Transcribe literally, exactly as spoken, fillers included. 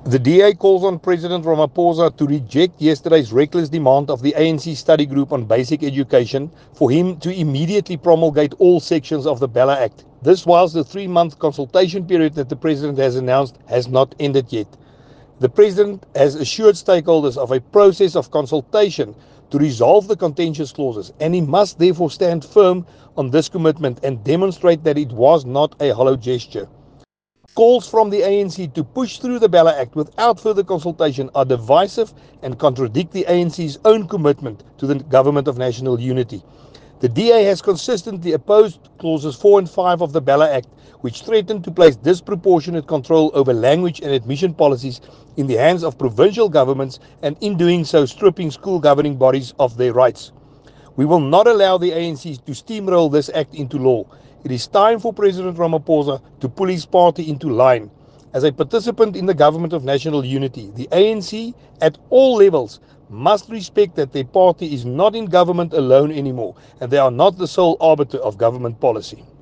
The D A calls on President Ramaphosa to reject yesterday's reckless demand of the A N C study group on basic education for him to immediately promulgate all sections of the Bella Act. This whilst the three-month consultation period that the President has announced has not ended yet. The President has assured stakeholders of a process of consultation to resolve the contentious clauses, and he must therefore stand firm on this commitment and demonstrate that it was not a hollow gesture. Calls from the A N C to push through the Bella Act without further consultation are divisive and contradict the A N C's own commitment to the Government of National Unity. The D A has consistently opposed clauses four and five of the Bella Act, which threaten to place disproportionate control over language and admission policies in the hands of provincial governments, and in doing so stripping school governing bodies of their rights. We will not allow the A N C to steamroll this act into law. It is time for President Ramaphosa to pull his party into line. As a participant in the Government of National Unity, the A N C at all levels must respect that their party is not in government alone anymore, and they are not the sole arbiter of government policy.